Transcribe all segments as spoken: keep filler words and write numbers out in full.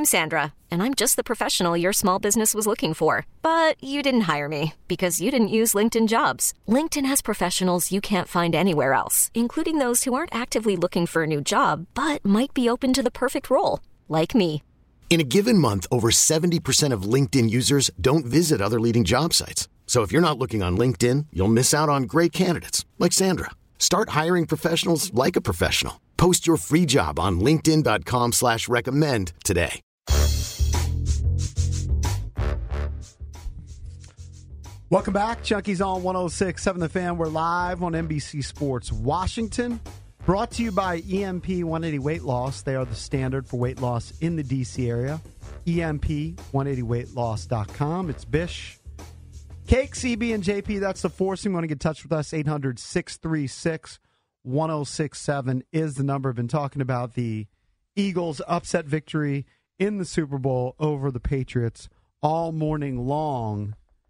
I'm Sandra, and I'm just the professional your small business was looking for. But you didn't hire me because you didn't use LinkedIn Jobs. LinkedIn has professionals you can't find anywhere else, including those who aren't actively looking for a new job, but might be open to the perfect role, like me. In a given month, over seventy percent of LinkedIn users don't visit other leading job sites. So if you're not looking on LinkedIn, you'll miss out on great candidates like Sandra. Start hiring professionals like a professional. Post your free job on linkedin dot com slash recommend today. Welcome back. Chunky's on one oh six point seven The Fan. We're live on N B C Sports Washington. Brought to you by E M P one eighty Weight Loss. They are the standard for weight loss in the D C area. E M P one eighty weight loss dot com. It's Bish. Cake, C B, and J P, that's the force. You want to get in touch with us, eight hundred, six three six, one oh six seven is the number. I've been talking about the Eagles' upset victory in the Super Bowl over the Patriots all morning long.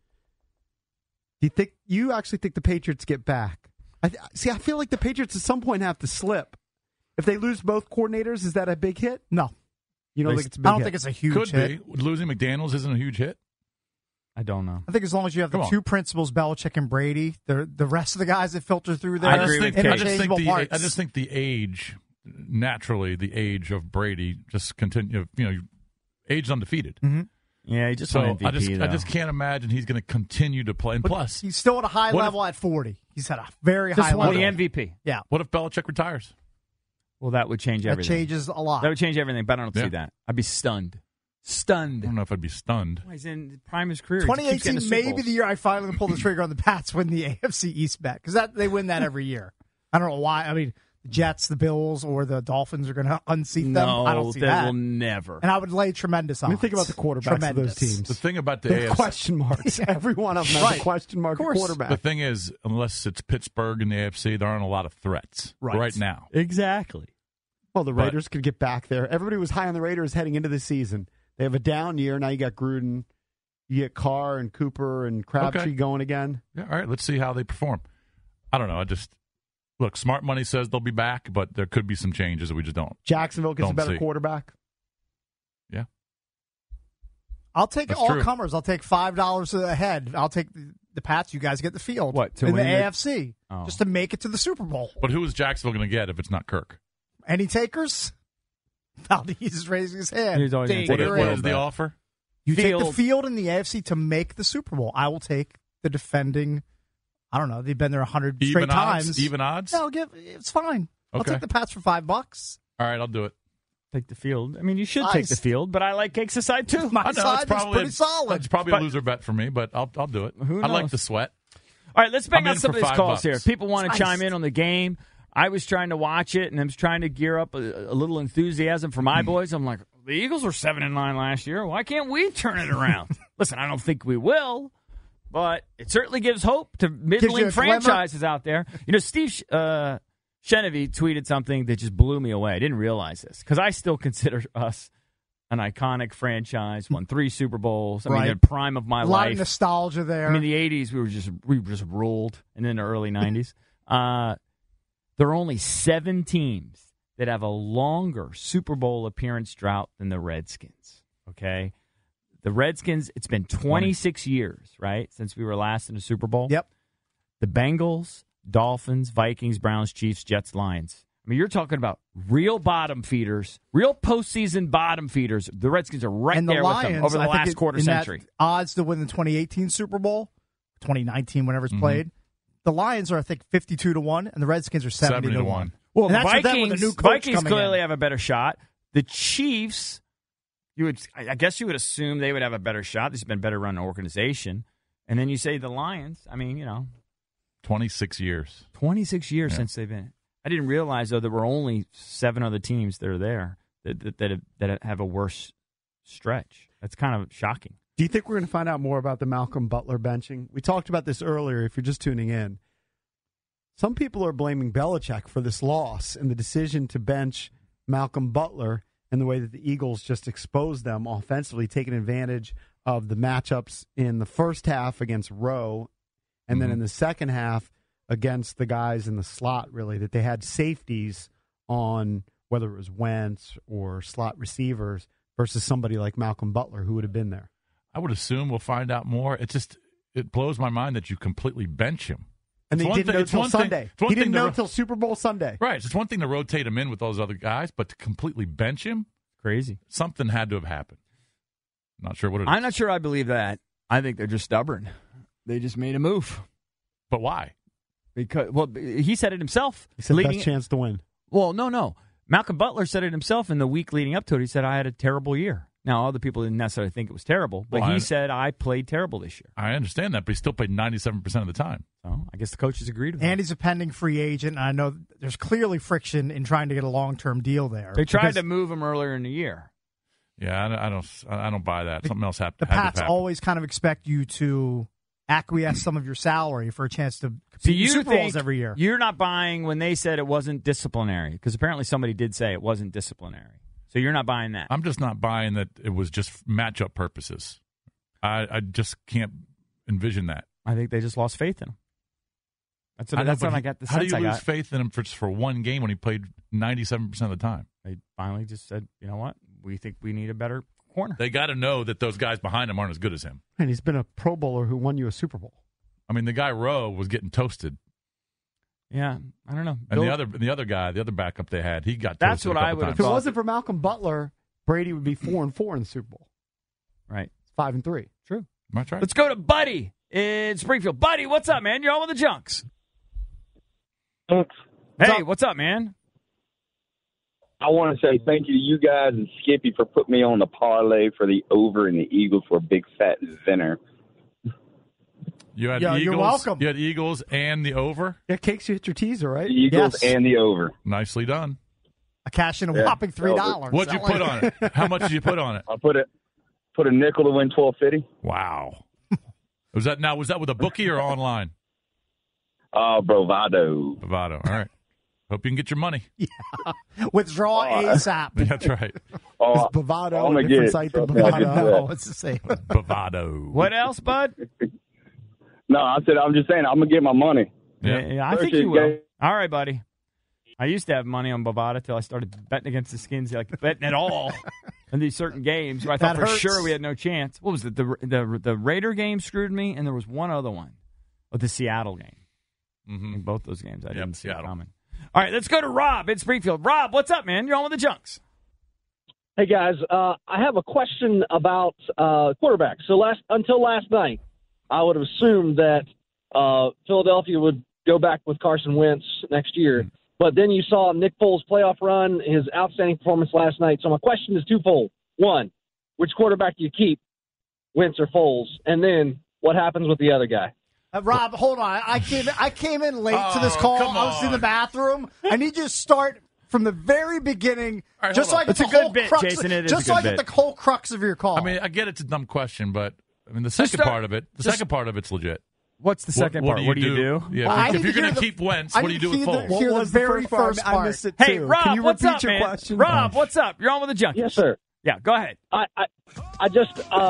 Do you think you actually think the Patriots get back? I th- see, I feel like the Patriots at some point have to slip. If they lose both coordinators, is that a big hit? No. You don't They- think it's a big I don't hit? think it's a huge Could hit. be. Losing McDaniels isn't a huge hit. I don't know. I think as long as you have Come the on. two principals, Belichick and Brady, the the rest of the guys that filter through there, I just agree think, with I Kate. just think interchangeable the parts. I just think the age, naturally, the age of Brady just continue. You know, age undefeated. Mhm. Yeah, he just So won M V P, I just I though. just can't imagine he's going to continue to play. And But plus, he's still at a high what level at forty. He's at a very Just high won level. the M V P. Yeah, what if Belichick retires? Well, that would change that everything. changes a lot. That would change everything, but I don't Yeah. see that. I'd be stunned. I Stunned. don't know if I'd be stunned. He's in the prime of his career. He keeps twenty getting eighteen to Super may be Bowls. the year I finally pull the trigger on the Pats win the A F C East bet, because that they win that every year. I don't know why. I mean, the Jets, the Bills, or the Dolphins are going to unseat them. No, I don't see they that. will never. And I would lay tremendous I odds. mean, think about the quarterbacks Tremendous. of those teams. The thing about the They're A F C, question marks. Every one of them has Right. a question mark Of course. quarterback. the thing is, unless it's Pittsburgh and the A F C, there aren't a lot of threats Right. now. Exactly. Well, the But- Raiders could get back there. Everybody was high on the Raiders heading into the season. They have a down year. Now you got Gruden. You get Carr and Cooper and Crabtree Okay. going again. Yeah, all right, let's see how they perform. I don't know. I just look. Smart money says they'll be back, but there could be some changes that we just don't. Jacksonville gets a Don't better see. quarterback. Yeah. I'll take That's all true. comers. I'll take five dollars a head. I'll take the, the Pats. You guys get the field. What, to in the win the- A F C, Oh. just to make it to the Super Bowl. But who is Jacksonville going to get if it's not Kirk? Any takers? Valdez is raising his hand. He's always gonna Take take What, your is, what hand. is the offer? You take the Field. field in the A F C to make the Super Bowl. I will take the defending. I don't know. They've been there a hundred straight Even odds? times. Even odds? No, give it's fine. I'll Okay. take the Pats for five bucks. All right, I'll do it. Take the field. I mean, you should Nice. take the field, but I like Cakes aside, too. My I know, side it's probably is pretty a, solid. It's probably But- a loser bet for me, but I'll I'll do it. Who I like knows? the sweat. All right, let's bang I'm out in some for of these five calls bucks. here. People want to Nice. chime in on the game. I was trying to watch it, and I was trying to gear up a, a little enthusiasm for Hmm. my boys. I'm like, the Eagles were seven and nine last year. Why can't we turn it around? Listen, I don't think we will, but it certainly gives hope to middling a glimmer. franchises out there. You know, Steve uh, Chenevy tweeted something that just blew me away. I didn't realize this because I still consider us an iconic franchise. Won three Super Bowls. I mean, Right. the prime of my a lot life. of nostalgia there. I mean, the eighties, we were just we were just ruled, and then the early nineties. Uh, there are only seven teams that have a longer Super Bowl appearance drought than the Redskins. Okay, the Redskins. It's been twenty-six years, right, since we were last in a Super Bowl. Yep. The Bengals, Dolphins, Vikings, Browns, Chiefs, Jets, Lions. I mean, you're talking about real bottom feeders, real postseason bottom feeders. The Redskins are right and the there Lions, with them over the I think last it- quarter in that century. odds to win the twenty eighteen Super Bowl, twenty nineteen, whenever Mm-hmm. it's played. The Lions are, I think, fifty-two to one, and the Redskins are seventy, seventy to to one. one. Well, And the that's with them with Vikings, a new coach Vikings coming clearly in. have a better shot. The Chiefs, you would, I I guess you would assume they would have a better shot. This has been a better run organization. And then you say the Lions. I mean, you know, twenty-six years. twenty-six years Yeah. since they've been. I didn't realize though there were only seven other teams that are there that that that have, that have a worse stretch. That's kind of shocking. Do you think we're going to find out more about the Malcolm Butler benching? We talked about this earlier, if you're just tuning in. Some people are blaming Belichick for this loss and the decision to bench Malcolm Butler and the way that the Eagles just exposed them offensively, taking advantage of the matchups in the first half against Rowe and then Mhm. in the second half against the guys in the slot, really, that they had safeties on whether it was Wentz or slot receivers versus somebody like Malcolm Butler who would have been there. I would assume we'll find out more. It just it blows my mind that you completely bench him. And It's they one didn't thing- know it's till one thing- Sunday. it's one He didn't thing to know ro- till Super Bowl Sunday. Right. It's just one thing to rotate him in with those other guys, but to completely bench him, Crazy. something had to have happened. Not sure what it is. I'm not sure I believe that. I think they're just stubborn. They just made a move. But why? Because well, he said it himself. He said leading- best chance to win. Well, no, no. Malcolm Butler said it himself in the week leading up to it. He said, I had a terrible year. Now, other people didn't necessarily think it was terrible, but Well, he I- said, I played terrible this year. I understand that, but he still played ninety-seven percent of the time. So I guess the coaches agreed with him. And he's a pending free agent. And I know there's clearly friction in trying to get a long-term deal there. They tried because to move him earlier in the year. Yeah, I don't. I don't, I don't buy that. Something else happened. The had to Pats happen. always kind of expect you to acquiesce some of your salary for a chance to So compete you in Super think Bowls every year. You're not buying when they said it wasn't disciplinary, because apparently somebody did say it wasn't disciplinary. So you're not buying that. I'm just not buying that it was just matchup purposes. I, I just can't envision that. I think they just lost faith in him. That's what, I know, that's but what I he- got the How do sense you I lose got. faith in him for just for one game when he played ninety-seven percent of the time? They finally just said, you know what? We think we need a better corner. They got to know that those guys behind him aren't as good as him. And he's been a Pro Bowler who won you a Super Bowl. I mean, the guy Rowe was getting toasted, Yeah, I don't know. and Bill- the other the other guy, the other backup they had, he got. That's toasted what a I couple would have If it times. wasn't for Malcolm Butler, Brady would be four and four in the Super Bowl. Right. Five and three. True. That's right. Let's go to Buddy in Springfield. Buddy, what's up, man? You're on with the Junks. Thanks. Hey, what's up, man? I want to say thank you to you guys and Skippy for putting me on the parlay for the over and the Eagles for a big fat winner. You had Yeah, Eagles. you're welcome. You had Eagles and the over. Yeah, Cakes, you hit your teaser, right? The Eagles Yes. and the over. Nicely done. I cash in a Yeah. whopping three dollars. What'd you put on it? How much did you put on it? I put it put a nickel to win twelve fifty. Wow. Was that now? Was that with a bookie or online? Oh, bravado. Bovado. All right. Hope you can get your money. Withdraw ASAP. That's right. Oh, Is Bovado I'm a gonna different get it. site than Trust me, I'll get to Bovado? that. Oh, it's the same. Bovado. What else, Bud? No, I said I'm just saying I'm gonna get my money. Yeah. yeah I think Appreciate you will. you guys. All right, buddy. I used to have money on Bovada till I started betting against the Skins, like betting at all in these certain games where I thought That for hurts. sure we had no chance. What was it? The the the Raider game screwed me, and there was one other one, oh, the Seattle game. Mm-hmm. In both those games, I Yep, didn't see it Seattle. coming. All right, let's go to Rob in Springfield. Rob, what's up, man? You're on with the Junks. Hey guys, uh, I have a question about uh, quarterbacks. So last until last night, I would have assumed that uh, Philadelphia would go back with Carson Wentz next year. But then you saw Nick Foles' playoff run, his outstanding performance last night. So my question is twofold: one, which quarterback do you keep, Wentz or Foles? And then what happens with the other guy? Uh, Rob, hold on. I came I came in late to this Oh, call. come I was in the on. bathroom. I need you to start from the very beginning, All right, just so hold I on. get It's a the good whole bit, crux. Jason. It is just a so I good get bit. the whole crux of your call. I mean, I get it's a dumb question, but I mean the second start- part of it, the just- second part of it's legit. What's the second what, part? What do you do? Yeah, Well, I if, need if you're to hear going to the- keep Wentz, I what do you need do with to hear the- Foles? What Hear the was the very first part? first I part. missed it Hey, too. Rob, Can you what's repeat up, your man? question? Rob, what's up? You're on with the Junkies. Yes, sir. Yeah, go ahead. I I, I just uh,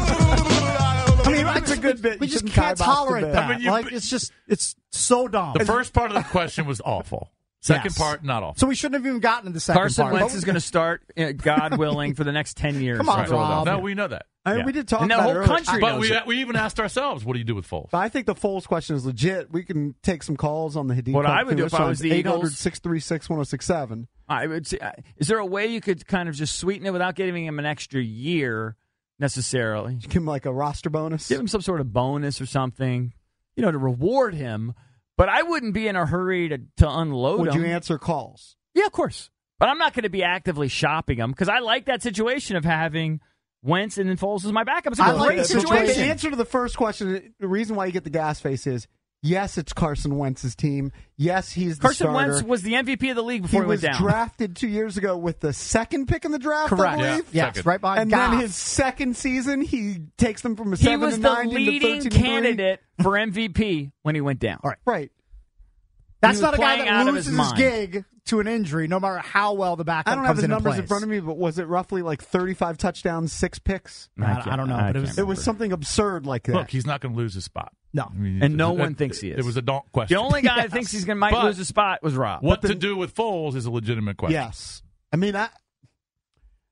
I mean, It's a good bit. We You just shouldn't can't kibosh the tolerate bit. that. I mean, you- like it's just it's so dumb. The first part of the question was awful. Second Yes. part, not awful. So we shouldn't have even gotten to the second Carson part. Wentz is going to start, uh, God willing, for the next ten years. Come on, in Philadelphia. Rob. No, we know that. I mean, Yeah. we did talk And the about whole it earlier. country But knows we, it. we even asked ourselves, what do you do with Foles? But I think the Foles question is legit. We can take some calls on the Hadid. What Cup I would do if I was the eight hundred, Eagles- six three six, one oh six seven. I would say, uh, is there a way you could kind of just sweeten it without giving him an extra year necessarily? Give him like a roster bonus. Give him some sort of bonus or something, you know, to reward him. But I wouldn't be in a hurry to, to unload Would him. you answer calls? Yeah, of course. But I'm not going to be actively shopping him because I like that situation of having Wentz and then Foles as my backup. It's a I great like that. But situation. The answer to the first question, the reason why you get the gas face is, yes, it's Carson Wentz's team. Yes, he's the Carson starter. Wentz was the M V P of the league he before he, was went down. drafted two years ago with the second pick in the draft, I Correct. believe. Yeah. Yes, Second. right behind And Goff. then his second season, he takes them from a he seven was to the nine into leading thirteen to three. candidate for M V P when he went down. All right. Right. That's He was not a guy playing out that of loses his his, mind. gig to an injury, no matter how well the backup I don't have comes his in and numbers in plays. front of me, but was it roughly like thirty-five touchdowns, six picks? I- can't- I don't know, I but it can't was- It was remember. something absurd like that. Look, he's not going to lose his spot. No. I mean, And no it- one it- thinks he is. It was a don't question. The only guy that Yes. thinks he's going to might But- lose his spot was Rob. what But to the- do with Foles is a legitimate question. Yes. I mean, I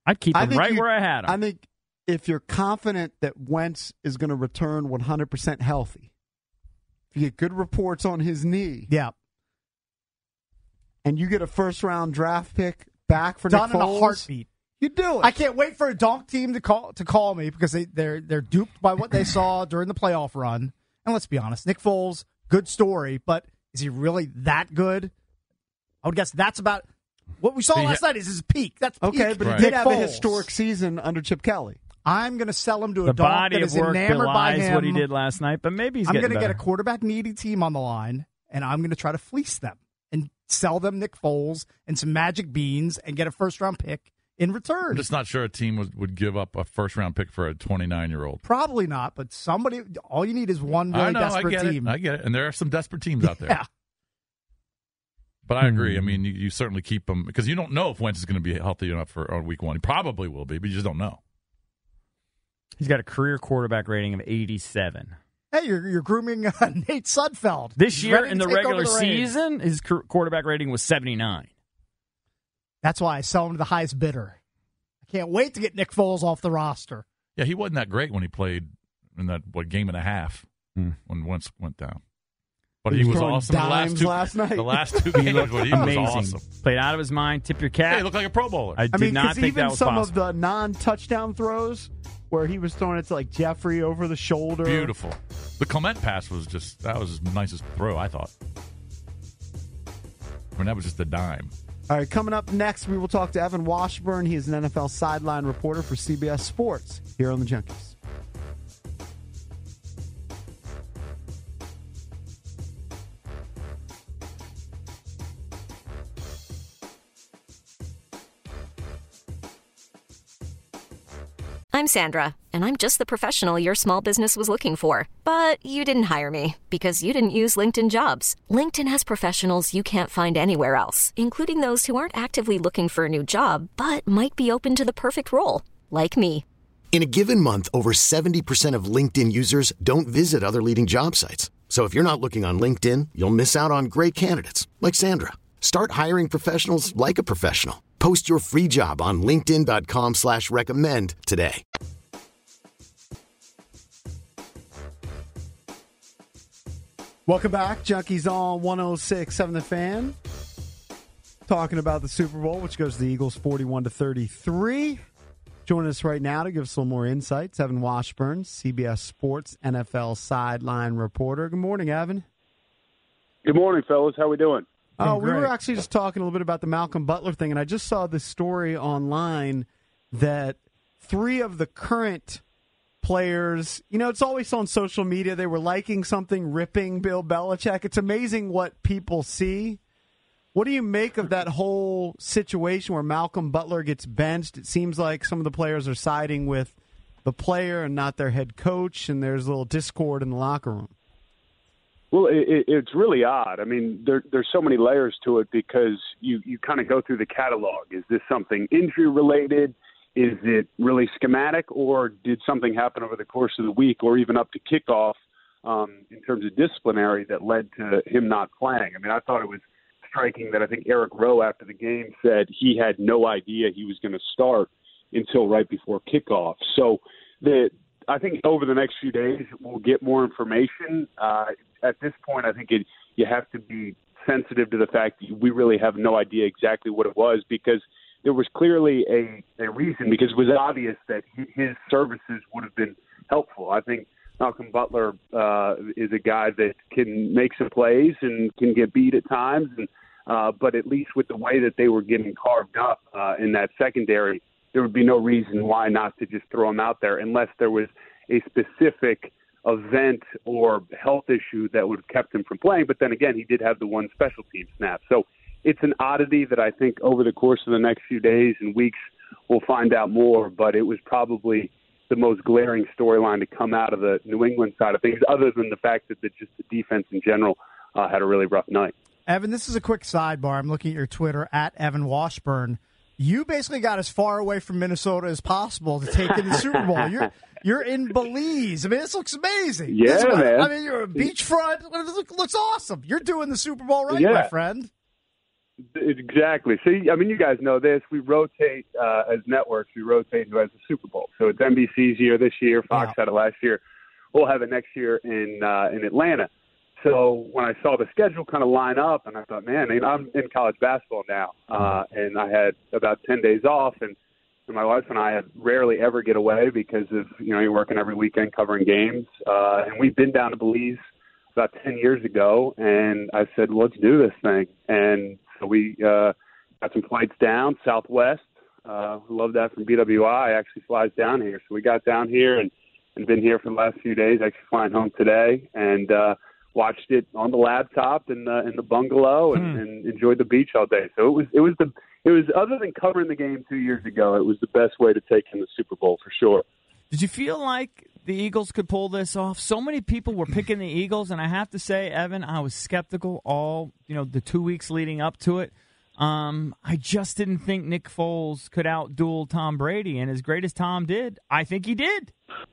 I'd keep I him think right you- where I had him. I think if you're confident that Wentz is going to return one hundred percent healthy, if you get good reports on his knee, Yeah. and you get a first-round draft pick back for Done Nick Foles, in a heartbeat. you do it. I can't wait for a donk team to call to call me because they, they're they're duped by what they saw during the playoff run. And let's be honest, Nick Foles, good story, but is he really that good? I would guess that's about what we saw See, last yeah. night. Is his peak? That's Okay, peak but he Right. did Nick have Foles. a historic season under Chip Kelly. I'm going to sell him to a the donk body that of is work enamored by belies him. what he did last night, but maybe he's I'm getting going to get a better. quarterback needy team on the line, and I'm going to try to fleece them and sell them Nick Foles and some magic beans and get a first round pick in return. I'm just not sure a team would, would give up a first round pick for a twenty-nine year old. Probably not, but somebody. All you need is one really I know, I desperate get team. it. I get it. And there are some desperate teams out there. Yeah. But I agree. I mean, you, you certainly keep him because you don't know if Wentz is going to be healthy enough for on week one. He probably will be, but you just don't know. He's got a career quarterback rating of eighty-seven. Hey, you're you're grooming uh, Nate Sudfeld. This He's year ready in to the take over regular the reins. season, his qu- quarterback rating was seventy-nine. That's why I sell him to the highest bidder. I can't wait to get Nick Foles off the roster. Yeah, he wasn't that great when he played in that what game and a half Hmm. when Wentz went down. But He he, was was throwing awesome the last dimes two last night. The last two games, but he was Amazing. awesome. Played out of his mind. Tip your Yeah, cap. he looked like a Pro Bowler. I I did mean, not because think even that was some possible. of the non-touchdown throws where he was throwing it to like Jeffrey over the shoulder. Beautiful. The Clement pass was just that was his nicest throw, I thought. I mean, that was just a dime. All right, coming up next, we will talk to Evan Washburn. He is an N F L sideline reporter for C B S Sports here on the Junkies. I'm Sandra, and I'm just the professional your small business was looking for. But you didn't hire me because you didn't use LinkedIn Jobs. LinkedIn has professionals you can't find anywhere else, including those who aren't actively looking for a new job, but might be open to the perfect role, like me. In a given month, over seventy percent of LinkedIn users don't visit other leading job sites. So if you're not looking on LinkedIn, you'll miss out on great candidates like Sandra. Start hiring professionals like a professional. Post your free job on linkedin.com slash recommend today. Welcome back. Junkies on one oh six point seven The Fan. Talking about the Super Bowl, which goes to the Eagles forty-one to thirty-three. Joining us right now to give us a little more insights, Evan Washburn, C B S Sports N F L sideline reporter. Good morning, Evan. Good morning, fellas. How we doing? Oh, we were great. actually just talking a little bit about the Malcolm Butler thing, and I just saw this story online that three of the current players, you know, it's always on social media, they were liking something, ripping Bill Belichick. It's amazing what people see. What do you make of that whole situation where Malcolm Butler gets benched? It seems like some of the players are siding with the player and not their head coach, and there's a little discord in the locker room. Well, it, it's really odd. I mean, there, there's so many layers to it because you, you kind of go through the catalog. Is this something injury-related? Is it really schematic? Or did something happen over the course of the week or even up to kickoff um, in terms of disciplinary that led to him not playing? I mean, I thought it was striking that I think Eric Rowe after the game said he had no idea he was going to start until right before kickoff. So the I think over the next few days we'll get more information. Uh, at this point, I think it, you have to be sensitive to the fact that we really have no idea exactly what it was because there was clearly a, a reason because it was obvious that his services would have been helpful. I think Malcolm Butler uh, is a guy that can make some plays and can get beat at times, and uh, but at least with the way that they were getting carved up uh, in that secondary, there would be no reason why not to just throw him out there unless there was a specific event or health issue that would have kept him from playing. But then again, he did have the one special team snap. So it's an oddity that I think over the course of the next few days and weeks we'll find out more, but it was probably the most glaring storyline to come out of the New England side of things, other than the fact that the, just the defense in general uh, had a really rough night. Evan, this is a quick sidebar. I'm looking at your Twitter, at Evan Washburn. You basically got as far away from Minnesota as possible to take in the Super Bowl. You're you're in Belize. I mean, this looks amazing. Yeah, This- man. I mean, you're a beachfront. It look- looks awesome. You're doing the Super Bowl right, Yeah. my friend. Exactly. See, I mean, you guys know this. We rotate uh, as networks. We rotate who has the Super Bowl. So it's N B C's year this year. Fox Yeah. had it last year. We'll have it next year in uh, in Atlanta. So when I saw the schedule kind of line up, and I thought, man, I mean, I'm in college basketball now, uh, and I had about ten days off, and, and my wife and I had rarely ever get away because of, you know, you're working every weekend covering games. Uh, and we've been down to Belize about ten years ago, and I said, well, let's do this thing. And so we uh, got some flights down, Southwest. Uh, love that from B W I. Actually flies down here. So we got down here and, and been here for the last few days, actually flying home today, and uh, watched it on the laptop in the in the bungalow and, hmm. and enjoyed the beach all day. So it was it was the it was other than covering the game two years ago, it was the best way to take in the Super Bowl for sure. Did you feel like the Eagles could pull this off? So many people were picking the Eagles, and I have to say, Evan, I was skeptical all, you know, the two weeks leading up to it. Um, I just didn't think Nick Foles could outduel Tom Brady, and as great as Tom did, I think he did.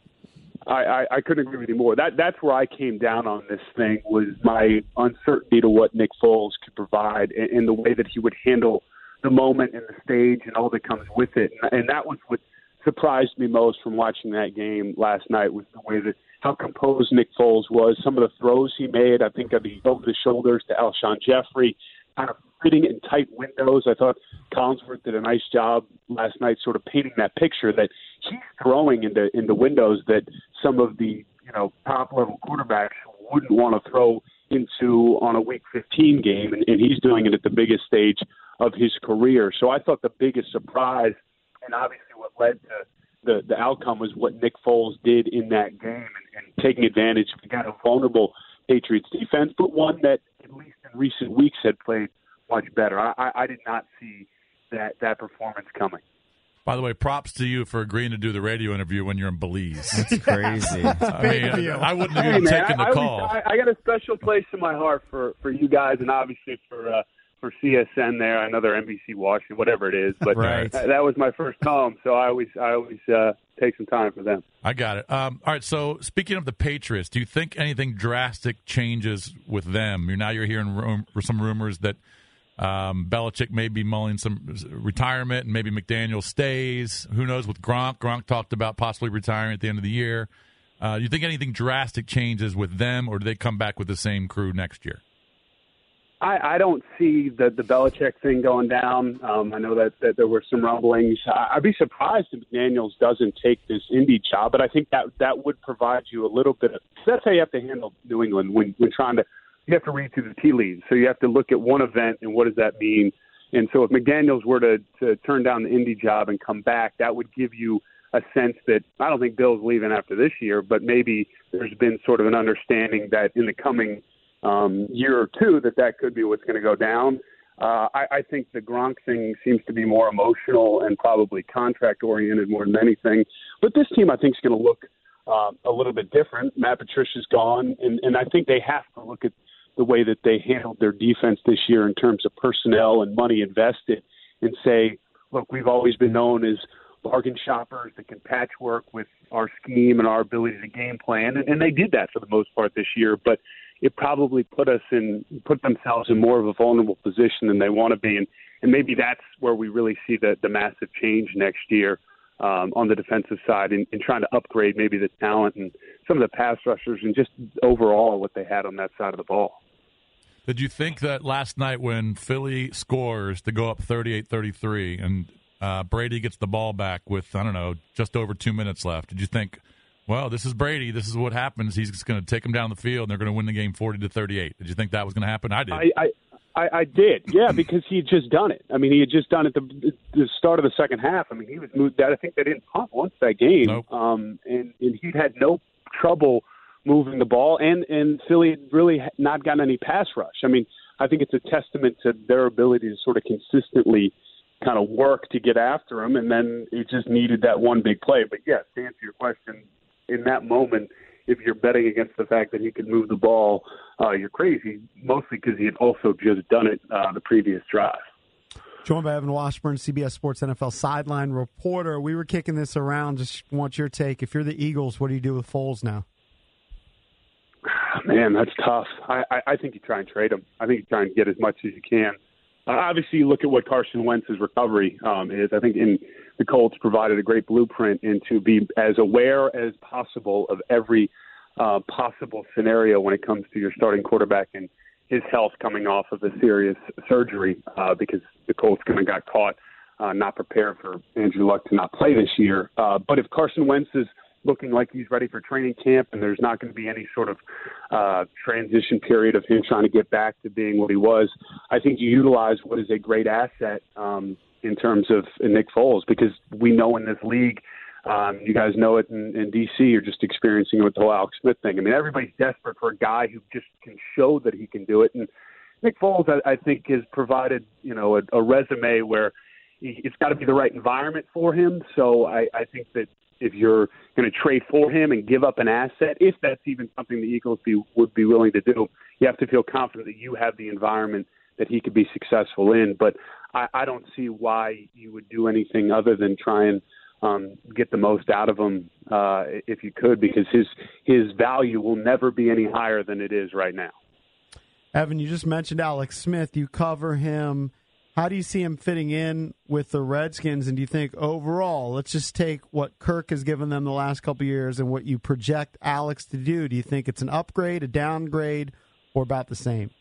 I, I, I couldn't agree with you more. That that's where I came down on this thing, was my uncertainty to what Nick Foles could provide and, and the way that he would handle the moment and the stage and all that comes with it. And, and that was what surprised me most from watching that game last night, was the way that how composed Nick Foles was. Some of the throws he made, I think, of the over the shoulders to Alshon Jeffrey, kind of fitting in tight windows. I thought Collinsworth did a nice job last night, sort of painting that picture that he's throwing into into windows that some of the you know top level quarterbacks wouldn't want to throw into on a Week fifteen game, and, and he's doing it at the biggest stage of his career. So I thought the biggest surprise, and obviously what led to the, the outcome, was what Nick Foles did in that game, and, and taking advantage of again, a vulnerable Patriots defense, but one that at least in recent weeks had played much better. I, I, I did not see that, that performance coming. By the way, props to you for agreeing to do the radio interview when you're in Belize. That's crazy. I mean, I wouldn't have Hey, even man, taken I, the I call. Was, I, I got a special place in my heart for, for you guys, and obviously for uh, for C S N there. I know they're N B C Washington, whatever it is, but right. that, that was my first home, so I always I always uh, take some time for them. I got it. Um, all right. So speaking of the Patriots, do you think anything drastic changes with them? You're now you're hearing rum- some rumors that um, Belichick may be mulling some retirement, and maybe McDaniel stays. Who knows with Gronk? Gronk talked about possibly retiring at the end of the year. Uh, do you think anything drastic changes with them, or do they come back with the same crew next year? I, I don't see the the Belichick thing going down. Um, I know that, that there were some rumblings. I, I'd be surprised if McDaniels doesn't take this Indy job, but I think that that would provide you a little bit of. That's how you have to handle New England when when trying to. You have to read through the tea leaves. So you have to look at one event and what does that mean. And so if McDaniels were to to turn down the Indy job and come back, that would give you a sense that I don't think Bill's leaving after this year, but maybe there's been sort of an understanding that in the coming um, year or two that that could be what's going to go down. Uh, I, I think the Gronk thing seems to be more emotional and probably contract-oriented more than anything. But this team, I think, is going to look uh, a little bit different. Matt Patricia's gone, and, and I think they have to look at the way that they handled their defense this year in terms of personnel and money invested and say, look, we've always been known as bargain shoppers that can patchwork with our scheme and our ability to game plan. And, and they did that for the most part this year, but it probably put us in, put themselves in more of a vulnerable position than they want to be. And, and maybe that's where we really see the, the massive change next year um, on the defensive side in, in trying to upgrade maybe the talent and some of the pass rushers and just overall what they had on that side of the ball. Did you think that last night when Philly scores to go up thirty-eight thirty-three and uh, Brady gets the ball back with, I don't know, just over two minutes left, did you think, well, this is Brady, this is what happens, he's just going to take them down the field and they're going to win the game forty to thirty-eight? Did you think that was going to happen? I did. I, I, I, I did, yeah, because he had just done it. I mean, he had just done it the, the start of the second half. I mean, he was moved that. I think they didn't punt once that game. Nope. Um, and, and he had no trouble moving the ball, and, and Philly had really not gotten any pass rush. I mean, I think it's a testament to their ability to sort of consistently kind of work to get after him, and then it just needed that one big play. But, yes, to answer your question, in that moment, if you're betting against the fact that he could move the ball, uh, you're crazy, mostly because he had also just done it uh, the previous drive. Joined by Evan Washburn, C B S Sports N F L sideline reporter. We were kicking this around. Just want your take. If you're the Eagles, what do you do with Foles now? Man, that's tough. I, I, I think you try and trade him. I think you try and get as much as you can obviously, you look at what Carson Wentz's recovery um, is. I think in the Colts provided a great blueprint into be as aware as possible of every uh, possible scenario when it comes to your starting quarterback and his health coming off of a serious surgery uh, because the Colts kind of got caught uh, not prepared for Andrew Luck to not play this year. Uh, but if Carson Wentz is looking like he's ready for training camp and there's not going to be any sort of uh, transition period of him trying to get back to being what he was, I think you utilize what is a great asset um, in terms of Nick Foles, because we know in this league, um, you guys know it in, in D C, you're just experiencing it with the whole Alex Smith thing. I mean, everybody's desperate for a guy who just can show that he can do it. And Nick Foles, I, I think, has provided, you know, a, a resume where he, it's got to be the right environment for him. So I, I think that if you're going to trade for him and give up an asset, if that's even something the Eagles be, would be willing to do, you have to feel confident that you have the environment that he could be successful in. But I, I don't see why you would do anything other than try and um, get the most out of him uh, if you could, because his his value will never be any higher than it is right now. Evan, you just mentioned Alex Smith. You cover him. How do you see him fitting in with the Redskins? And do you think overall, let's just take what Kirk has given them the last couple of years and what you project Alex to do. Do you think it's an upgrade, a downgrade, or about the same?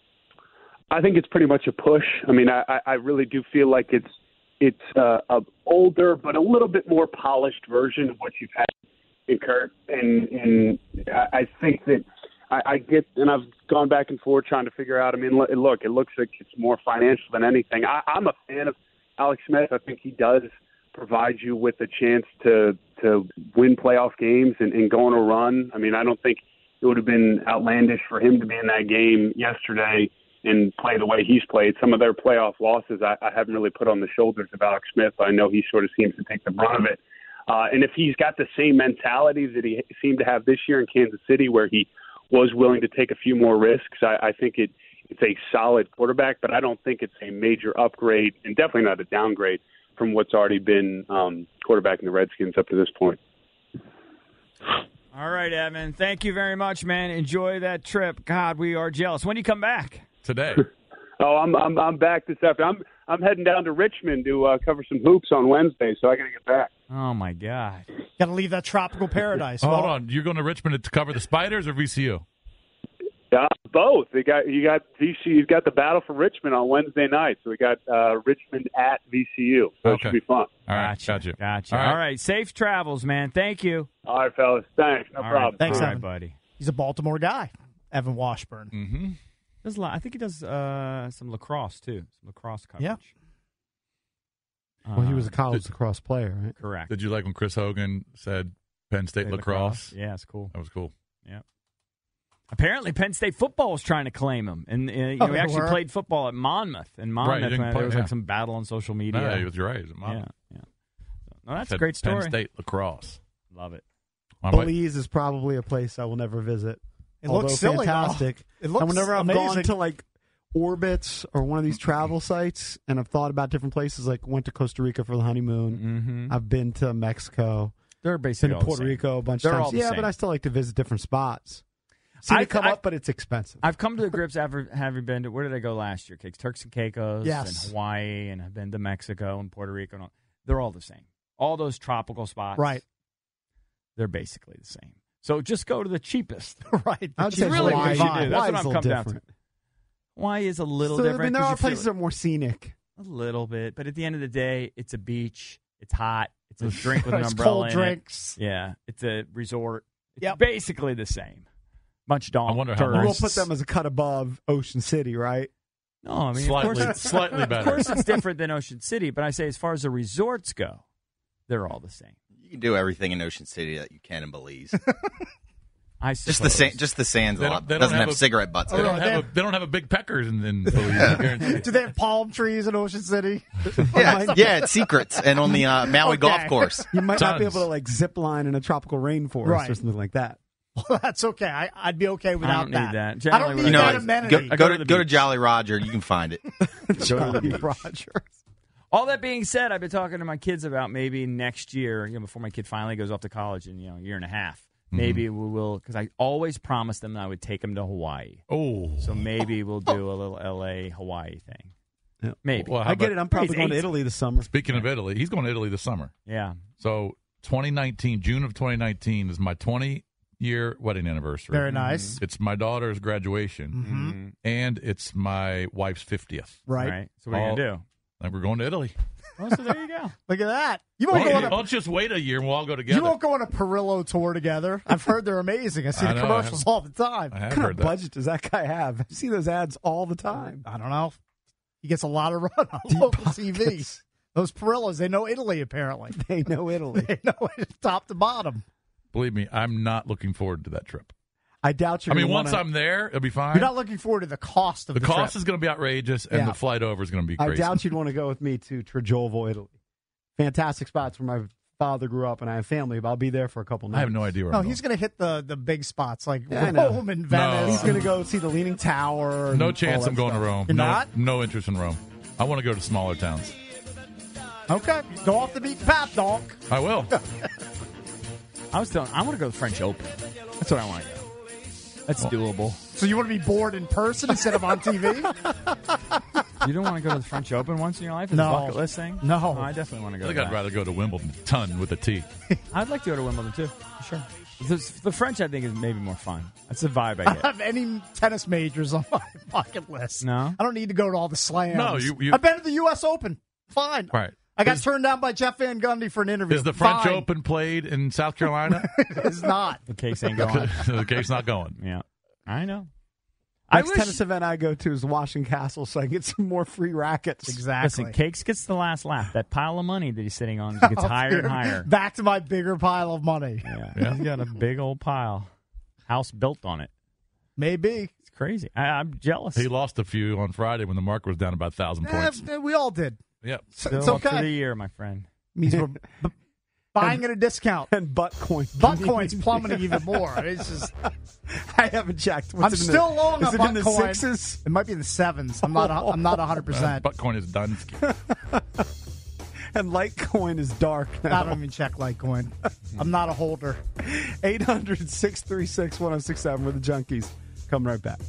I think it's pretty much a push. I mean, I, I really do feel like it's it's uh, a older but a little bit more polished version of what you've had in Kirk. And, and I think that I, I get, and I've gone back and forth trying to figure out. I mean, look, it looks like it's more financial than anything. I, I'm a fan of Alex Smith. I think he does provide you with a chance to to win playoff games and, and go on a run. I mean, I don't think it would have been outlandish for him to be in that game yesterday and play the way he's played. Some of their playoff losses I, I haven't really put on the shoulders of Alex Smith. I know he sort of seems to take the brunt of it. Uh, and if he's got the same mentality that he seemed to have this year in Kansas City, where he was willing to take a few more risks, I, I think it, it's a solid quarterback, but I don't think it's a major upgrade and definitely not a downgrade from what's already been um, quarterbacking the Redskins up to this point. All right, Evan. Thank you very much, man. Enjoy that trip. God, we are jealous. When do you come back? Today. oh, I'm I'm I'm back this afternoon. I'm I'm heading down to Richmond to uh, cover some hoops on Wednesday, so I got to get back. Oh my God! Got to leave that tropical paradise. Oh, well, hold on, you're going to Richmond to cover the Spiders or V C U? Uh, both. They got you got V C U. You've got the battle for Richmond on Wednesday night, so we got uh, Richmond at V C U. So okay. It should be fun. All right, gotcha. gotcha. Gotcha. All right. All right, safe travels, man. Thank you. All right, fellas. Thanks. No All problem. Right. Thanks, All Evan. right, buddy. He's a Baltimore guy, Evan Washburn. Mm-hmm. Does a lot. I think he does uh, some lacrosse too. Some lacrosse coverage. Yeah. Well, he was a Um, college lacrosse player, right? correct. Did you like when Chris Hogan said Penn State State lacrosse? Yeah, it's cool. That was cool. Yeah. Apparently, Penn State football was trying to claim him, and uh, you Oh, know, he they actually were? played football at Monmouth. And Right, Monmouth, he didn't man, play- there was yeah. like some battle on social media. No, he was right. He was a yeah, mom. yeah. No, that's a Said great story. Penn State lacrosse. Love it. My wife- Belize is probably a place I will never visit. It Although looks silly, though. fantastic. It looks and whenever I've amazing. gone to like Orbitz or one of these travel sites, and I've thought about different places, like went to Costa Rica for the honeymoon. Mm-hmm. I've been to Mexico, They're been basically to all the Puerto same. Rico a bunch They're of all times. the Yeah, same. but I still like to visit different spots. See I- it come I- up, but it's expensive. I've come to the grips after having been to, where did I go last year? Cakes, Turks and Caicos, Yes. and Hawaii, and I've been to Mexico and Puerto Rico. And all. They're all the same. All those tropical spots. Right. They're basically the same. So just go to the cheapest. right. I'd say really Hawaii, what you do. That's what Hawaii's I'm a little come down to. different. Hawaii is a little So, different. I mean, there 'cause are you feel places it. that are more scenic. A little bit, but at the end of the day, it's a beach. It's hot. It's a drink with an It's umbrella cold in drinks. it. Yeah, it's a resort. It's Yep. basically the same. Bunch of I wonder how tourists. long- We'll put them as a cut above Ocean City, right? No, I mean, Slightly- of course, it's, slightly of better. course, it's different than Ocean City. But I say, as far as the resorts go, they're all the same. You can do everything in Ocean City that you can in Belize. I just the suppose. sand, just the sand's They a don't- lot. they don't Doesn't have have, a- cigarette butts. They in don't, it. have a, they don't have a big peckers in, in Belize. I guarantee you. Do they have palm trees in Ocean City? Yeah, yeah, it's secrets and on the uh, Maui Okay. golf course. You might not be Tons. able to like zip line in a tropical rainforest Right. or something like that. Well, that's okay. I, I'd be okay without don't need that. I Generally, don't when need You know, that go, amenity. go, go to to the go to beach. Jolly Roger. You can find it. Johnny Rogers. All that being said, I've been talking to my kids about maybe next year, you know, before my kid finally goes off to college in, you know, a year and a half. Maybe we will, because I always promised them that I would take them to Hawaii. Oh. So maybe we'll do a little L A Hawaii thing. Yeah. Maybe. Well, how I get about- it. I'm probably He's going to eight. Italy this summer. Speaking of Italy, he's going to Italy this summer. Yeah. So twenty nineteen, June of twenty nineteen is my twenty-year wedding anniversary. Very nice. It's my daughter's graduation, Mm-hmm. and it's my wife's fiftieth. Right. All right. So what are you All- going to do? And we're going to Italy. Oh, so there you go. Look at that. You Why won't go don't on you- a let's just wait a year and we'll all go together. You won't go on a Perillo tour together. I've heard they're amazing. I see I the know, commercials I all the time. I What have kind heard of that. budget does that guy have? I see those ads all the time. I don't know. He gets a lot of run on Deep local T V. pockets. Those Perillos, they know Italy, apparently. They know Italy. They know it top to bottom. Believe me, I'm not looking forward to that trip. I doubt you're I mean, gonna once wanna, I'm there, it'll be fine. You're not looking forward to the cost of the the, cost trip. is going to be outrageous, and Yeah. the flight over is going to be I crazy. doubt you'd want to go with me to Trejovo, Italy. Fantastic spots where my father grew up and I have family, but I'll be there for a couple nights. I have no idea where No, I'm he's going to hit the, the big spots like Yeah, I know. Rome and Venice. He's going to go see the Leaning Tower. and No all chance that I'm going stuff. to Rome. You're no, not? no interest in Rome. I want to go to smaller towns. Okay, go off the beaten path, donk. I will. I was telling. I want to go to the French Open. That's what I want to go. That's doable. So you want to be bored in person instead of on T V? You don't want to go to the French Open once in your life? As No. a bucket list thing? No. Oh, I definitely want to I go. think to I'd that. rather go to Wimbledon, ton with a T. I'd like to go to Wimbledon too. For sure. The, the French, I think, is maybe more fun. That's the vibe I I don't get. have any tennis majors on my bucket list. No? I don't need to go to all the slams. No, you- you- I've been to the U S Open. Fine. Right. I got Is- turned down by Jeff Van Gundy for an interview. Is the French Fine. Open played in South Carolina? It's not. The case ain't going. The case not going. Yeah. I know. I Next wish, tennis event I go to is Washington Castle, so I can get some more free rackets. Exactly. Listen, Cakes gets the last laugh. That pile of money that he's sitting on gets higher and higher. Back to my bigger pile of money. Yeah. Yeah. He's got a big old pile. House built on it. Maybe. It's crazy. I, I'm jealous. He lost a few on Friday when the market was down about a thousand points. Eh, we all did. Yep. So Still it's up for the okay. year, my friend. Means we're b- buying at a discount. And butt coins. Butt coins plummeting even more. It's just. I haven't checked. What's I'm it in still the, long is on it butt in the coin. sixes? It might be in the sevens. I'm not. a- I'm not one hundred Uh, percent. Buttcoin is done. And Litecoin is dark now. I don't even check Litecoin. I'm not a holder. eight hundred, six three six, one oh six seven. We're the Junkies. Coming right back.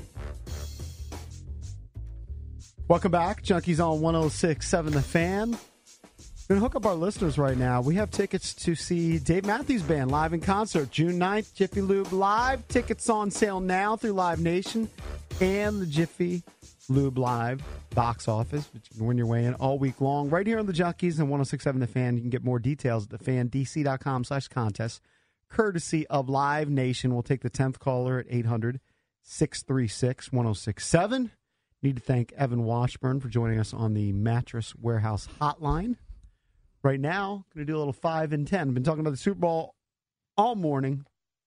Welcome back. Junkies on one oh six point seven The Fan. We're going to hook up our listeners right now. We have tickets to see Dave Matthews Band live in concert June ninth, Jiffy Lube Live. Tickets on sale now through Live Nation and the Jiffy Lube Live box office, which you can win your way in all week long. Right here on the Junkies and one oh six point seven The Fan. You can get more details at the fan d c dot com slash contest, courtesy of Live Nation. We'll take the tenth caller at eight hundred, six three six, one oh six seven. Need to thank Evan Washburn for joining us on the Mattress Warehouse hotline. Right now, going to do a little five and ten. Been talking about the Super Bowl all morning.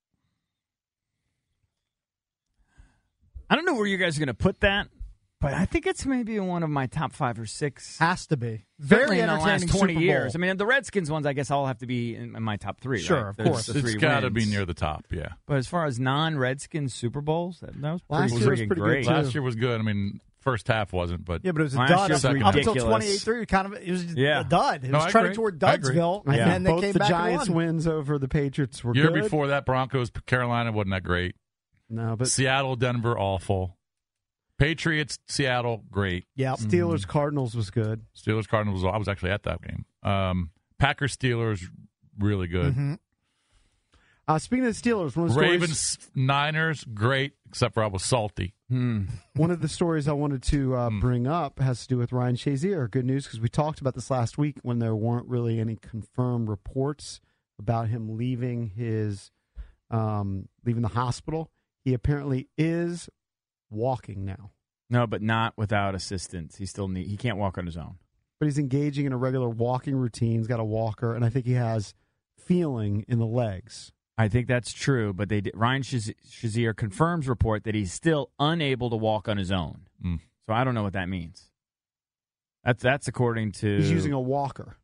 I don't know where you guys are going to put that, but I think it's maybe one of my top five or six. Has to be. Certainly Very in the entertaining last twenty Super Bowl. years. I mean, the Redskins ones, I guess, all have to be in my top three. Sure, right? of There's course. the It's three got to wins. be near the top, yeah. But as far as non-Redskins Super Bowls, that, that was Last pretty, year was freaking pretty good, great. too. Last year was good. I mean, first half wasn't, but Yeah, but it was a Last dud year's up, up ridiculous. until twenty-eight three. Kind of, it was Yeah. a dud. It No, was I trending agree. toward I agree. Dudsville, I and think then they both came the back Giants' and won. wins over the Patriots were year good. before that, Broncos, Carolina wasn't that great. No, but Seattle, Denver, awful. Patriots, Seattle, great. Yeah, Steelers Cardinals was good. Steelers, Cardinals, I was actually at that game. Um, Packers, Steelers, really good. Mm-hmm. Uh, speaking of the Steelers, one of the stories, Ravens, Niners, great, except for I was salty. Hmm. one of the stories I wanted to uh, bring up has to do with Ryan Shazier. Good news, because we talked about this last week when there weren't really any confirmed reports about him leaving his um, leaving the hospital. He apparently is walking now, No, but not without assistance. He still need. He can't walk on his own. but he's engaging in a regular walking routine. He's got a walker, and I think he has feeling in the legs. I think that's true, but they did, Ryan Shaz- Shazier confirms report that he's still unable to walk on his own. Mm. So I don't know what that means. That's that's according to He's using a walker.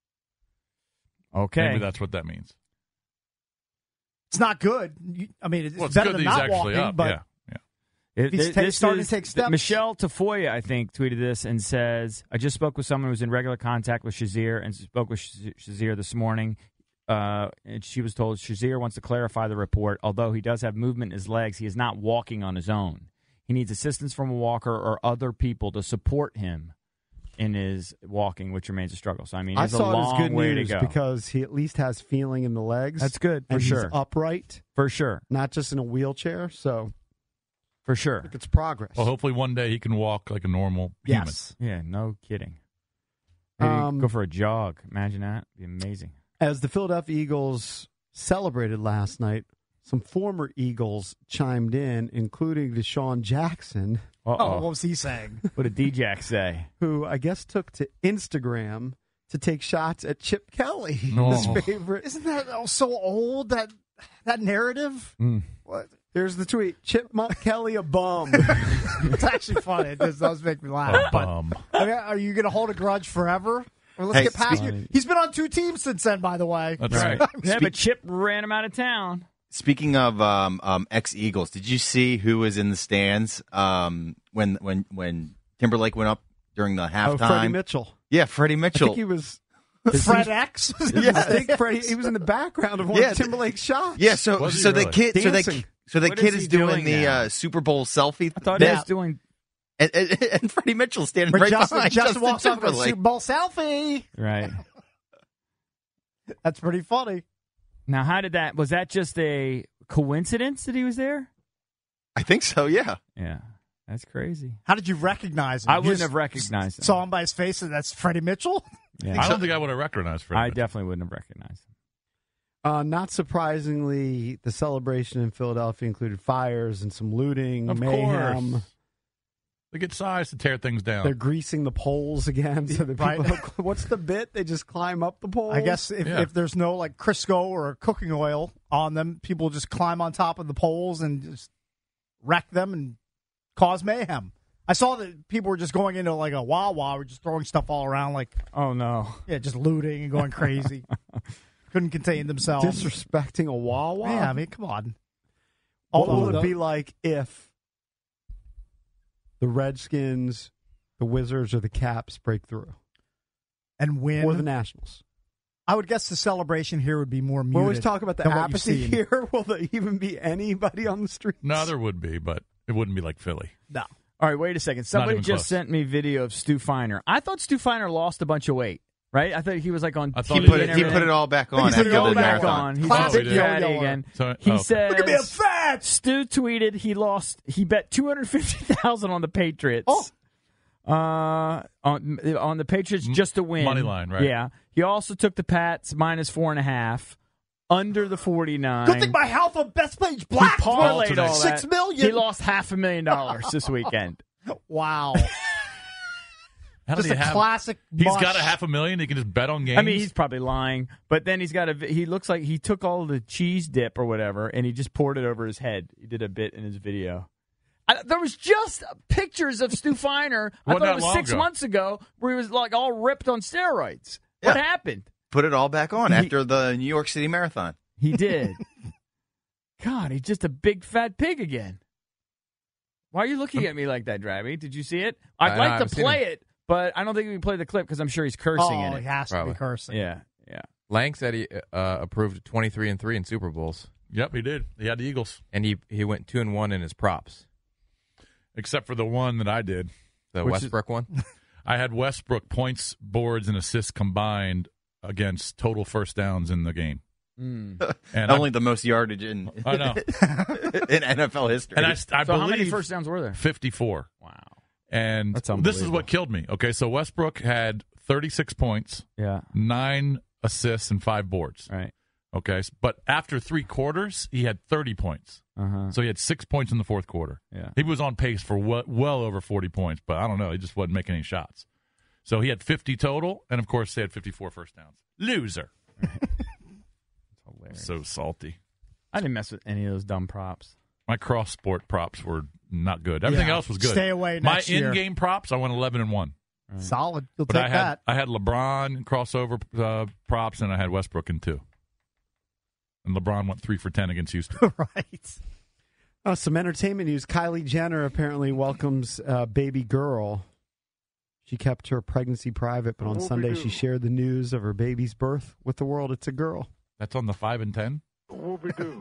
okay. Maybe that's what that means. It's not good. You- I mean, it's Well, it's better good than that he's not actually walking, up. but yeah, yeah. It, He's th- ta- this starting to is- take steps. Michelle Tafoya, I think, tweeted this and says, I just spoke with someone who was in regular contact with Shazier and spoke with Shaz- Shazier this morning. Uh, and she was told Shazier wants to clarify the report. Although he does have movement in his legs, he is not walking on his own. He needs assistance from a walker or other people to support him in his walking, which remains a struggle. So, I mean, I it's a saw it long as good way news to go. because he at least has feeling in the legs. That's good, for and sure. He's upright. For sure. Not just in a wheelchair. So, For sure. I think it's progress. Well, hopefully one day he can walk like a normal human. Yes. Yeah, no kidding. Maybe Um, go for a jog. Imagine that. It'd be amazing. As the Philadelphia Eagles celebrated last night, some former Eagles chimed in, including Deshaun Jackson. Uh-oh. Oh, what was he saying? What did D-Jack say? Who I guess took to Instagram to take shots at Chip Kelly, Oh. his favorite. Isn't that so old, that that narrative? Mm. What? There's the tweet, Chipmunk Kelly a bum. It's actually funny. It just does make me laugh. But Um, I mean, are you going to hold a grudge forever? Or let's Hey, get past speak- you. He's been on two teams since then, by the way. That's Right. right. Yeah, but Chip ran him out of town. Speaking of um, um, ex-Eagles, did you see who was in the stands um, when when when Timberlake went up during the Oh, halftime? Freddie Mitchell. Yeah, Freddie I Mitchell. think he was. Fred X? Yeah, I think Freddie. He was in the background of one Yeah, of Timberlake's shots. Yeah, so Was he so the really? kid, so Dancing. they, so the What kid is is, he doing, doing the now? uh, Super Bowl selfie. I thought thing, he was doing... and, and, and Freddie Mitchell standing When right Justin, behind Justin Justin walks up with a Timberlake. Super Bowl selfie. Right. That's pretty funny. Now, how did that... Was that just a coincidence that he was there? I think so. Yeah. Yeah. That's crazy. How did you recognize him? I You wouldn't just have recognized him. Saw him by his face, and that's Freddie Mitchell? Yeah. I don't think I would have recognized Freddie. I Mitchell. definitely wouldn't have recognized him. Uh, not surprisingly, the celebration in Philadelphia included fires and some looting, Of mayhem. course. They get size to tear things down. They're greasing the poles again. So the Right. people, what's the bit? They just climb up the poles. I guess if, Yeah. if there's no like Crisco or cooking oil on them, people just climb on top of the poles and just wreck them and cause mayhem. I saw that people were just going into like a Wawa, were just throwing stuff all around, like Oh, no. yeah, just looting and going crazy. Couldn't contain themselves. disrespecting a Wawa. Yeah, I mean, come on. What All will the- it be like if the Redskins, the Wizards, or the Caps break through? And win. Or the Nationals? I would guess the celebration here would be more muted. We always talk about the than what you've apathy seen. here. Will there even be anybody on the streets? No, there would be, but it wouldn't be like Philly. No. All right, wait a second. Somebody even just close. sent me video of Stu Feiner. I thought Stu Feiner lost a bunch of weight, right? I thought he was like on I T thought V He put and it. He everything. put it all back on He put after it all the back marathon. on. He's Classic a big fatty yo-yoer. again. So- he oh. says, Look at me, I'm fat! Stu tweeted he lost. He bet two hundred fifty thousand on the Patriots. Oh. Uh, on on the Patriots just to win. Money line, right. Yeah. He also took the Pats minus four and a half under the forty-nine. Good thing my health on Best Page he Black parlayed all that. Six million. He lost half a million dollars this weekend. Wow. How does Just he a have? classic He's mush. got a half a million. He can just bet on games. I mean, he's probably lying, but then he's got a. He looks like he took all the cheese dip or whatever, and he just poured it over his head. He did a bit in his video. I, there was just pictures of Stu Feiner. I Wasn't thought it that was long six ago. months ago, where he was like all ripped on steroids. What Yeah. happened? Put it all back on He- after the New York City Marathon. He did. God, he's just a big fat pig again. Why are you looking at me like that, Drabby? Did you see it? I'd I- like I to haven't seen play it, but I don't think we can play the clip because I'm sure he's cursing oh, in he it. has to Probably. be cursing. Yeah, yeah. Lang said he uh, approved twenty-three and three in Super Bowls, Yep, he did. He had the Eagles, and he he went two and one in his props. except for the one that I did. The Which is- Westbrook one. I had Westbrook points, boards, and assists combined against total first downs in the game. Mm. And Only I, the most yardage in I know. in N F L history. And I, I So believe how many first downs were there? fifty-four. Wow. And That's this is unbelievable. what killed me. Okay, so Westbrook had thirty-six points, Yeah. nine assists, and five boards. Right. Okay, but after three quarters, he had thirty points. Uh-huh. So he had six points in the fourth quarter. Yeah. He was on pace for well, well over forty points, but I don't know. He just wasn't making any shots. So he had fifty total, and of course, they had fifty-four first downs. Loser. Hilarious. So salty. I didn't mess with any of those dumb props. My cross sport props were not good. Everything Yeah. else was good. Stay away My next year. in-game props, I went eleven and one. Solid. You'll But take I had that. I had LeBron crossover uh, props, and I had Westbrook in two. And LeBron went three for ten against Houston. Right. Uh, some entertainment news. Kylie Jenner apparently welcomes uh, baby girl. She kept her pregnancy private, but on Sunday she shared the news of her baby's birth with the world. It's a girl. That's on the five and ten.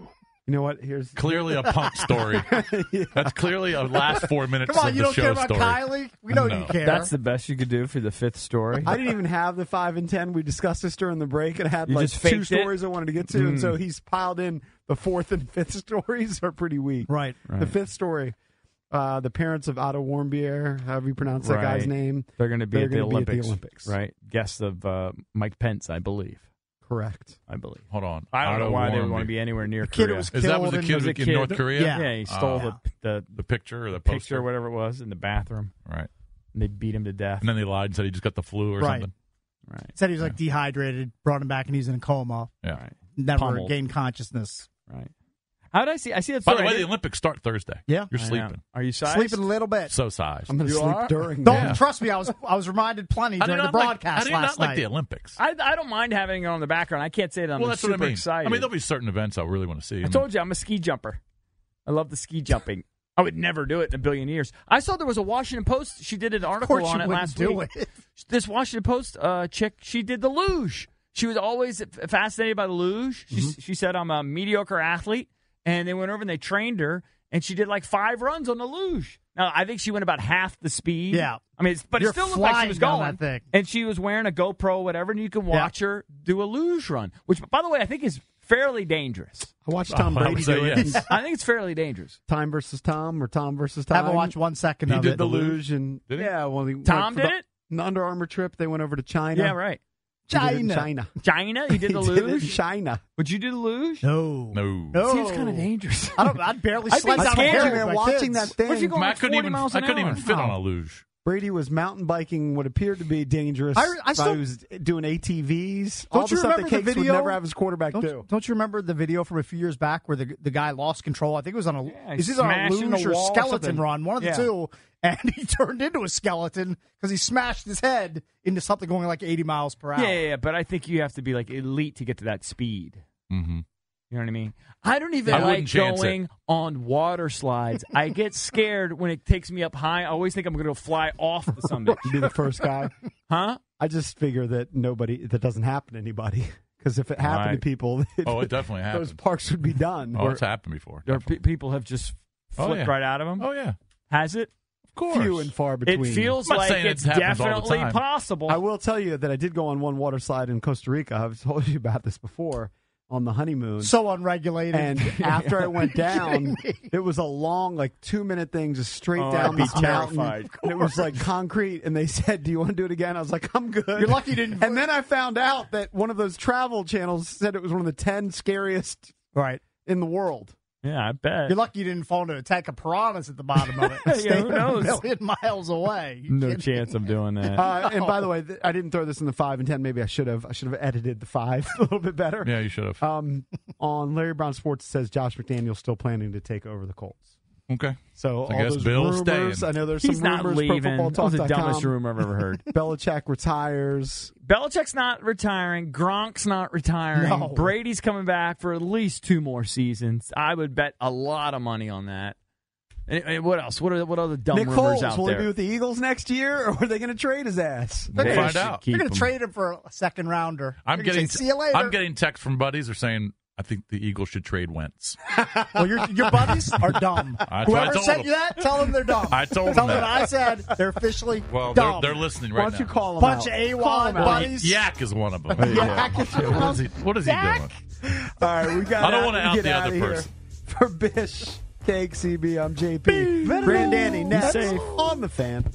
You know what? Here's Clearly a punk story. Yeah. That's clearly a last four minutes Come on, of you the don't show care about story. Kylie? We know No. you care. That's the best you could do for the fifth story. I didn't even have the five and ten. We discussed this during the break, and I had You like just two faked it? stories I wanted to get to, and so he's piled in. The fourth and fifth stories are pretty weak. right. The Right. fifth story, uh, the parents of Otto Warmbier, however you pronounce that guy's Right. name, They're going to be, they're at the, gonna be at the Olympics, Olympics. right? Guests of uh, Mike Pence, I believe. correct. I believe. Hold on. I don't Otto know why they would Warmbier. want to be anywhere near kid Korea. was Is that was killed the and kid was a in kid. North Korea? Yeah. Yeah, he stole Oh. the, the The picture or the picture, poster? or whatever it was, in the bathroom. Right. And they beat him to death. And then they lied and said he just got the flu or Right. something. Right. Said he was like dehydrated, brought him back, and he's in a coma. Yeah. Right. Never Pummeled. gained consciousness. Right. How did I see? I see that By story. the way, I the didn't- Olympics start Thursday. Yeah. You're I know. sleeping. Are you sized? Sleeping a little bit. So sized. I'm going to You sleep are? during. Don't that. trust me. I was I was reminded plenty How do you during the not like- broadcast How do you last not like night. the Olympics? I, I don't mind having it on the background. I can't say that I'm well, that's super what I mean. excited. I mean, there'll be certain events I really want to see. I told you I'm a ski jumper. I love the ski jumping. I would never do it in a billion years. I saw there was a Washington Post. She did an Of article course on you it wouldn't last do week. it. This Washington Post uh, chick, she did the luge. She was always f- fascinated by the luge. She, Mm-hmm. she said, I'm a mediocre athlete. And they went over and they trained her, and she did like five runs on the luge. Now, I think she went about half the speed. Yeah. I mean, it's, but You're it still looked like she flying was down going. that thing. And she was wearing a GoPro or whatever, and you can watch her do a luge run, which, by the way, I think is fairly dangerous. I watched Tom Oh, I Brady would say do it. yes. I think it's fairly dangerous. Time versus Tom or Tom versus I Time. haven't watched one second He of did it. the luge and Did he? yeah, well, he Tom went for did the, it? the Under Armour trip. They went over to China. Yeah, right. He did it in China. China. China? You did the He did it in luge? China. Would you do the luge? No. No. No. Seems kind of dangerous. I don't. I'd barely I'd be sled down a scared, hill man, with my watching kids. that thing. What if you go I like couldn't forty even. miles I an couldn't hour? even fit on Oh. a luge. Brady was mountain biking what appeared to be dangerous. I- I still- he was doing A T Vs. Don't All the you stuff that remember the Cakes would video? never have his quarterback Don't, do. don't you remember the video from a few years back where the the guy lost control? I think it was on a Yeah, is either on a smashing luge a or wall or skeleton something. run, one of the Yeah. two, and he turned into a skeleton because he smashed his head into something going like eighty miles per hour. Yeah, yeah, yeah, but I think you have to be like elite to get to that speed. Mm-hmm. You know what I mean? I don't even I like wouldn't chance it. going on water slides. I get scared when it takes me up high. I always think I'm going to fly off the summit. You'd be the first guy. Huh? I just figure that nobody that doesn't happen to anybody because if it happened Right. to people, Oh, it definitely those happened. parks would be done. Oh, Or it's happened before. There are Definitely. pe- people have just Oh, flipped yeah. right out of them. Oh yeah. Has it? Of course. few and far between. It feels I'm not like saying it it's happens all the definitely time. possible. I will tell you that I did go on one water slide in Costa Rica. I've told you about this before on the honeymoon. So unregulated. And after I went Are you down, kidding me? it was a long, like two minute thing, just straight Oh, down I'd be this mountain. terrified. And it was like concrete. And they said, "Do you want to do it again?" I was like, "I'm good." You're lucky you didn't. And then I found out that one of those travel channels said it was one of the ten scariest right. in the world. yeah, I bet. You're lucky you didn't fall into a tank of piranhas at the bottom of it. Yeah, Staying who knows? A million miles away. You no kidding me? chance of doing that. Uh, and by the way, th- I didn't throw this in the five and ten. Maybe I should have. I should have edited the five a little bit better. Yeah, you should have. Um, on Larry Brown Sports, it says Josh McDaniel's still planning to take over the Colts. Okay. So, So I all guess those Bill's rumors. staying. I know there's He's some not rumors. leaving. Pro Football That was the Talk dot com. dumbest rumor I've ever heard. Belichick retires. Belichick's not retiring. Gronk's not retiring. No. Brady's coming back for at least two more seasons. I would bet a lot of money on that. And, and what else? What are what other dumb Nick rumors Foles, out will there? he be with the Eagles next year, or are they going to trade his ass? We'll They find should out. keep You're going to him. trade him for a second rounder. I'm You're gonna getting say, see you later. I'm getting texts from buddies are saying I think the Eagles should trade Wentz. Well, your your buddies are dumb. That's what I Whoever told sent them. you that, tell them they're dumb. I told tell them them that. what I said. They're officially Well, they're, dumb. they're listening Why right don't now. you call him Bunch out? of A Call W him out. buddies. Yak is one of them. Yak is one of what is he? What is he Yak? doing? All right, we got. I don't wanna out get the outta other here. person. For Bish, Cake, C B, I'm J P. Granddaddy, next safe. on the Fan.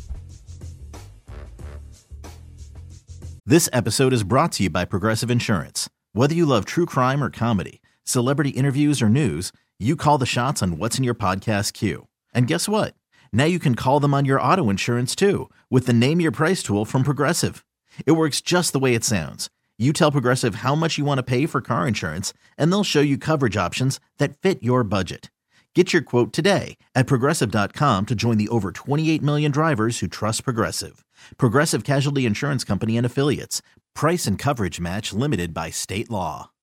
This episode is brought to you by Progressive Insurance. Whether you love true crime or comedy, celebrity interviews or news, you call the shots on what's in your podcast queue. And guess what? Now you can call them on your auto insurance too with the Name Your Price tool from Progressive. It works just the way it sounds. You tell Progressive how much you want to pay for car insurance, and they'll show you coverage options that fit your budget. Get your quote today at Progressive dot com to join the over twenty-eight million drivers who trust Progressive. Progressive Casualty Insurance Company and Affiliates. Price and coverage match limited by state law.